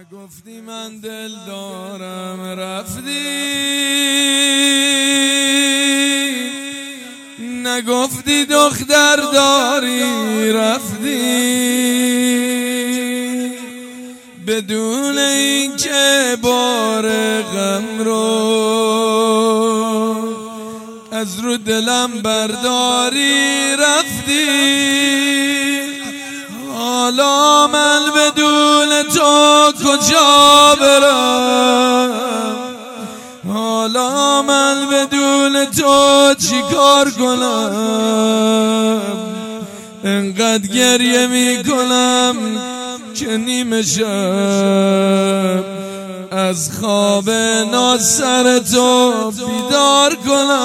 نگفتی من دل دارم رفتی، نگفتی دختر داری رفتی، بدون اینکه بار غم رو از رو دلم برداری رفتی. حالا من بدون تو کجا برم، حالا من بدون تو چیکار کنم، انقدر گریه میکنم که نیمه شب از خواب ناز سر تو بیدار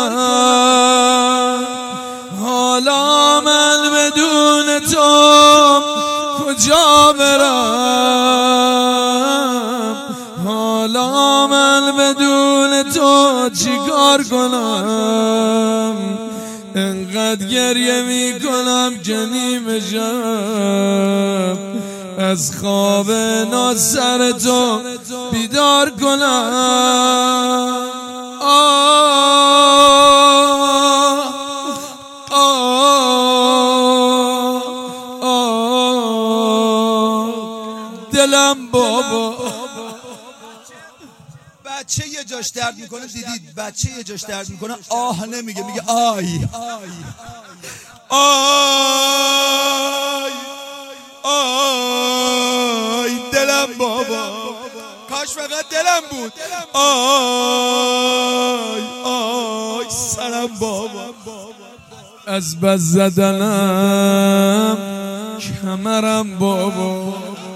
کنم. حالا من بدون تو کجا برم، حالا من بدون تو چیکار کنم، انقدر گریه میکنم که نیمه شب از خواب ناز سر تو بیدار کنم. دلم بابا. بچه یه جاش درد میکنه، دیدید بچه یه جاش درد میکنه آه نمیگه، میگه آی آی آی دلم بابا، کاش فقط دلم بود. آی آی سرم بابا، از بس زدنم کمرم بابا،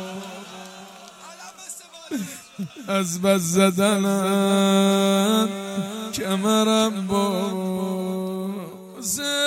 از بس زدنم کمرم بابا.